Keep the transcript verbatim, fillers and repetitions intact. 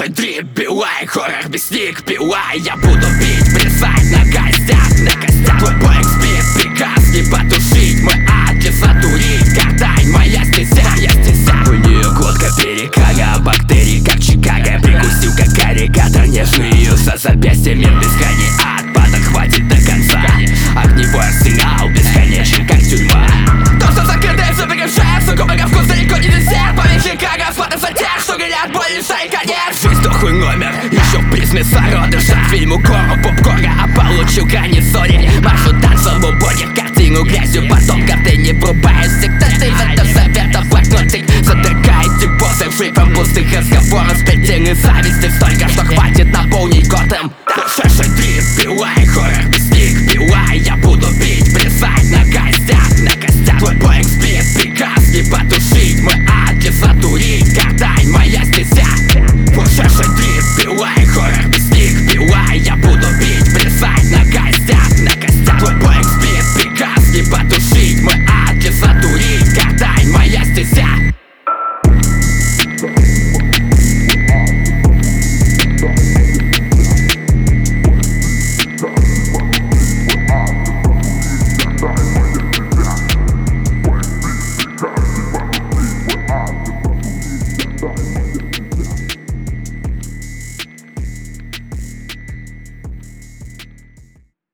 Слушай, дрип, билай, хоррор, мясник, пилай. Я буду бить, плясать на костях, на костях. Твой поинт спит, приказ не потушить. Мой адрес затурить, гортань, моя стезя, я стезя. У нее глотка перекага, бактерии как Чикаго. Прикусил как аллигатор, нежный ее за запястье. Мир бескрайний ад, падок хватит до конца. Огневой арсенал, бесконечен как тюрьма. То, что закрытое, все перевшее, сугубо вкус далеко не десерт. Поверь Чикаго, смотрим за тех, что горят боль, лишай конец. Жизнь тухлый номер, еще в призме зародыша. Фильму кору, попкорна, а получил конец соли. Маршрут танцев убогих, картину грязью потомков. Ты не врубаешь диктаты, зато советов блокнотик. Затыкаете боссы шипом пустых разговоров. Сплетены зависти столько, что хватит наполнить Готэм.